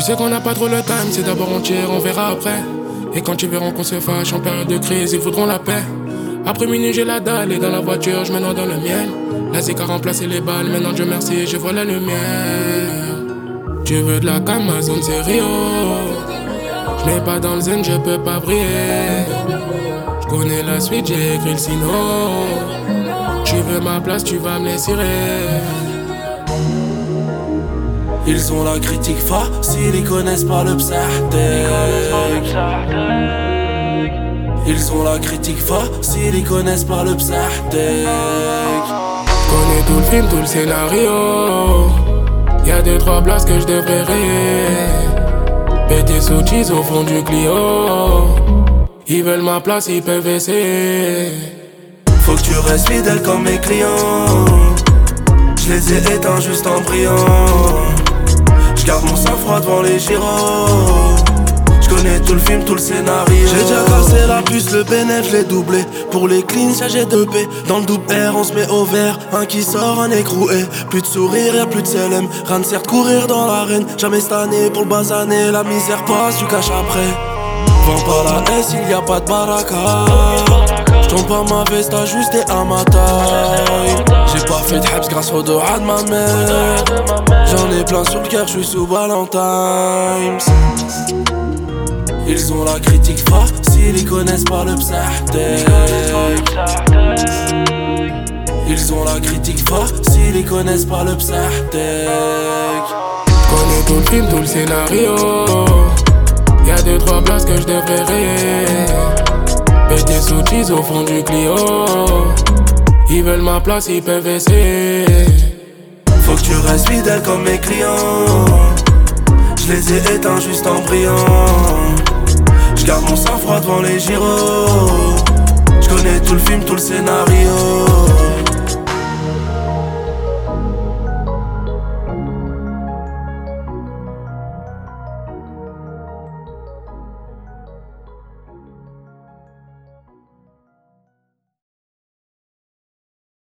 sais qu'on n'a pas trop le time, c'est d'abord on tire, on verra après. Et quand ils verront qu'on se fâche en période de crise, ils voudront la paix. Après minuit j'ai la dalle et dans la voiture je me noie dans le miel. La zik a remplacé les balles, maintenant Dieu merci je vois la lumière. Tu veux de la cam, ma zone c'est Rio. Je n'ai pas dans le zen, je peux pas briller. Je connais la suite, j'ai écrit le sino. Tu veux ma place, tu vas me les cirer. Ils ont la critique facile, ils connaissent pas le psahdeg. Ils ont la critique facile, ils connaissent pas le psahdeg. Connais tout le film, tout le scénario. Y'a 2-3 places que je devrais rayer. Pété sous cheese au fond du Clio. Ils veulent ma place, ils peuvent essayer. Faut que tu restes fidèle comme mes clients. Je les ai éteints juste en brillant. Je garde mon sang-froid devant les gyros. Je connais tout le film, tout le scénario. J'ai déjà cassé la puce, le bénéf, je l'ai doublé. Pour les cleans, j'ai 2P. Dans le double R, on se met au vert. Un qui sort, un écroué. Plus de sourire, y'a plus de CLM. Rien ne sert de courir dans l'arène. Jamais cette année pour le basaner. La misère passe, tu caches après. Vends pas la S, il y a pas de baraka. J'tombe pas ma veste, t'as juste été à ma taille. J'ai pas fait de habs grâce au doha de ma mère. J'en ai plein sur le cœur, j'suis sous Valentine's. Ils ont la critique facile, ils connaissent pas le psahdeg. Ils ont la critique facile, ils connaissent pas le psahdeg. Connais tout le film, tout le scénario. Y'a 2-3 places que je devrais rayer. Pété sous cheese au fond du Clio. Ils veulent ma place, ils peuvent essayer. Faut que tu restes fidèle comme mes clients. Je les ai éteints juste en brillant. Je garde mon sang-froid devant les gyros. Je connais tout le film, tout le scénario.